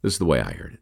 This is the way I heard it.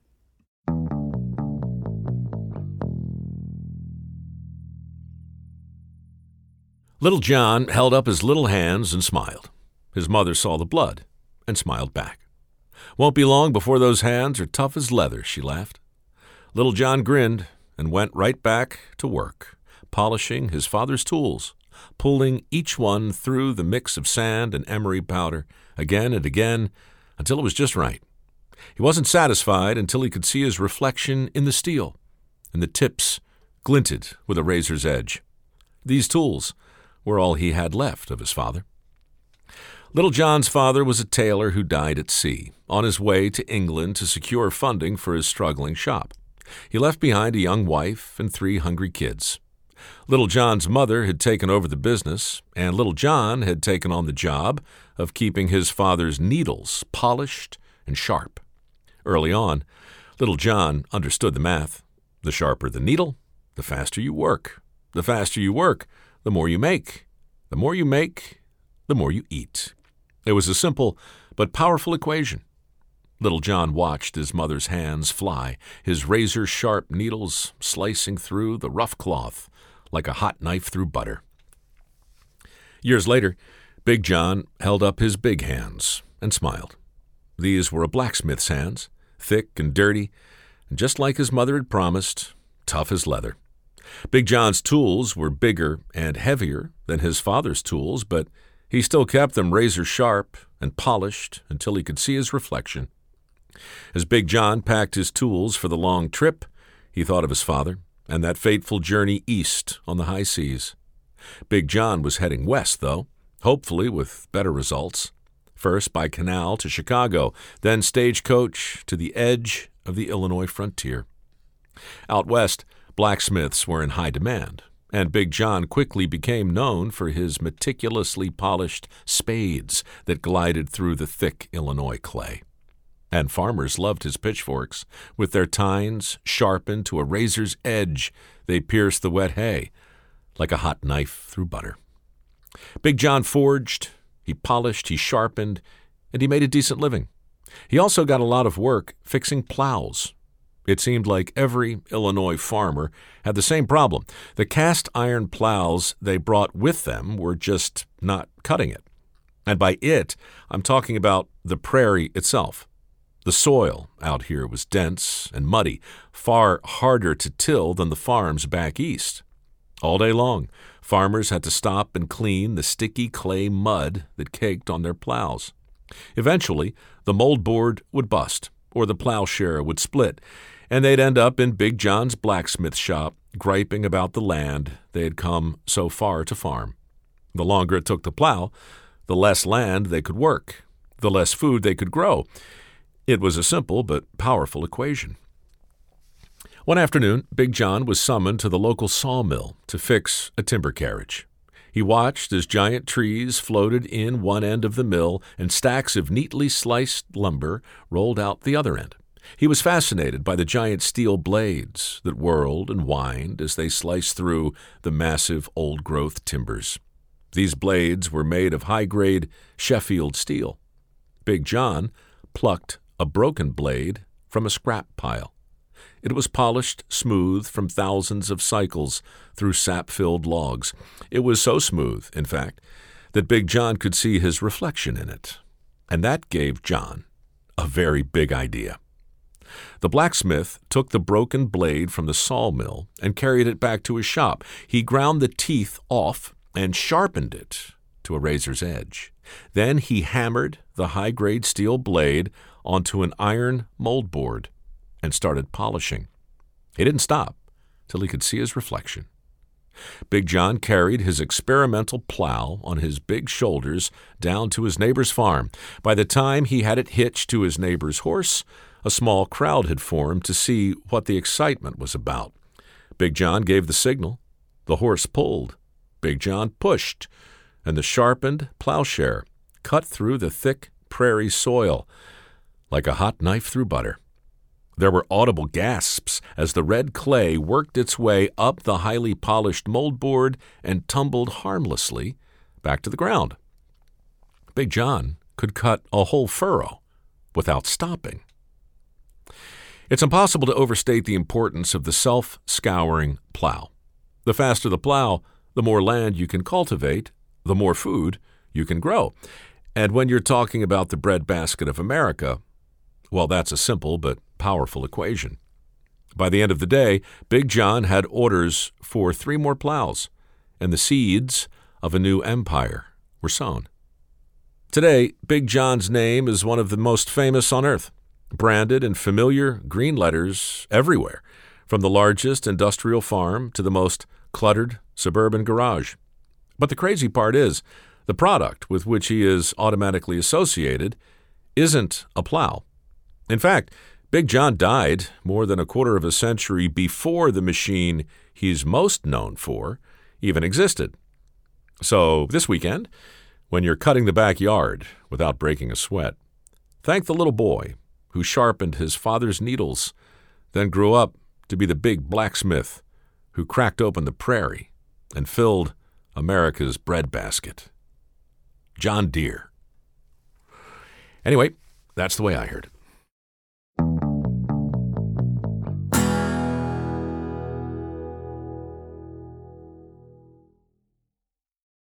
Little John held up his little hands and smiled. His mother saw the blood and smiled back. "Won't be long before those hands are tough as leather," she laughed. Little John grinned and went right back to work, polishing his father's tools, pulling each one through the mix of sand and emery powder again and again until it was just right. He wasn't satisfied until he could see his reflection in the steel, and the tips glinted with a razor's edge. These tools were all he had left of his father. Little John's father was a tailor who died at sea, on his way to England to secure funding for his struggling shop. He left behind a young wife and 3 hungry kids. Little John's mother had taken over the business, and Little John had taken on the job of keeping his father's needles polished and sharp. Early on, Little John understood the math. The sharper the needle, the faster you work. The faster you work, the more you make. The more you make, the more you eat. It was a simple but powerful equation. Little John watched his mother's hands fly, his razor-sharp needles slicing through the rough cloth like a hot knife through butter. Years later, Big John held up his big hands and smiled. These were a blacksmith's hands, thick and dirty, and just like his mother had promised, tough as leather. Big John's tools were bigger and heavier than his father's tools, but he still kept them razor-sharp and polished until he could see his reflection. As Big John packed his tools for the long trip, he thought of his father and that fateful journey east on the high seas. Big John was heading west, though, hopefully with better results. First by canal to Chicago, then stagecoach to the edge of the Illinois frontier. Out west, blacksmiths were in high demand, and Big John quickly became known for his meticulously polished spades that glided through the thick Illinois clay. And farmers loved his pitchforks. With their tines sharpened to a razor's edge, they pierced the wet hay like a hot knife through butter. Big John forged, he polished, he sharpened, and he made a decent living. He also got a lot of work fixing plows. It seemed like every Illinois farmer had the same problem. The cast iron plows they brought with them were just not cutting it. And by it, I'm talking about the prairie itself. The soil out here was dense and muddy, far harder to till than the farms back east. All day long, farmers had to stop and clean the sticky clay mud that caked on their plows. Eventually, the moldboard would bust, or the plowshare would split, and they'd end up in Big John's blacksmith shop, griping about the land they had come so far to farm. The longer it took to plow, the less land they could work, the less food they could grow. It was a simple but powerful equation. One afternoon, Big John was summoned to the local sawmill to fix a timber carriage. He watched as giant trees floated in one end of the mill and stacks of neatly sliced lumber rolled out the other end. He was fascinated by the giant steel blades that whirled and whined as they sliced through the massive old-growth timbers. These blades were made of high-grade Sheffield steel. Big John plucked a broken blade from a scrap pile. It was polished smooth from thousands of cycles through sap-filled logs. It was so smooth, in fact, that Big John could see his reflection in it. And that gave John a very big idea. The blacksmith took the broken blade from the sawmill and carried it back to his shop. He ground the teeth off and sharpened it to a razor's edge. Then he hammered the high-grade steel blade onto an iron moldboard and started polishing. He didn't stop till he could see his reflection. Big John carried his experimental plow on his big shoulders down to his neighbor's farm. By the time he had it hitched to his neighbor's horse, a small crowd had formed to see what the excitement was about. Big John gave the signal. The horse pulled. Big John pushed, and the sharpened plowshare cut through the thick prairie soil like a hot knife through butter. There were audible gasps as the red clay worked its way up the highly polished moldboard and tumbled harmlessly back to the ground. Big John could cut a whole furrow without stopping. It's impossible to overstate the importance of the self-scouring plow. The faster the plow, the more land you can cultivate, the more food you can grow. And when you're talking about the breadbasket of America, well, that's a simple but powerful equation. By the end of the day, Big John had orders for 3 more plows, and the seeds of a new empire were sown. Today, Big John's name is one of the most famous on earth, branded in familiar green letters everywhere, from the largest industrial farm to the most cluttered suburban garage. But the crazy part is, the product with which he is automatically associated isn't a plow. In fact, Big John died more than a quarter of a century before the machine he's most known for even existed. So this weekend, when you're cutting the backyard without breaking a sweat, thank the little boy who sharpened his father's needles, then grew up to be the big blacksmith who cracked open the prairie and filled America's breadbasket. John Deere. Anyway, that's the way I heard it.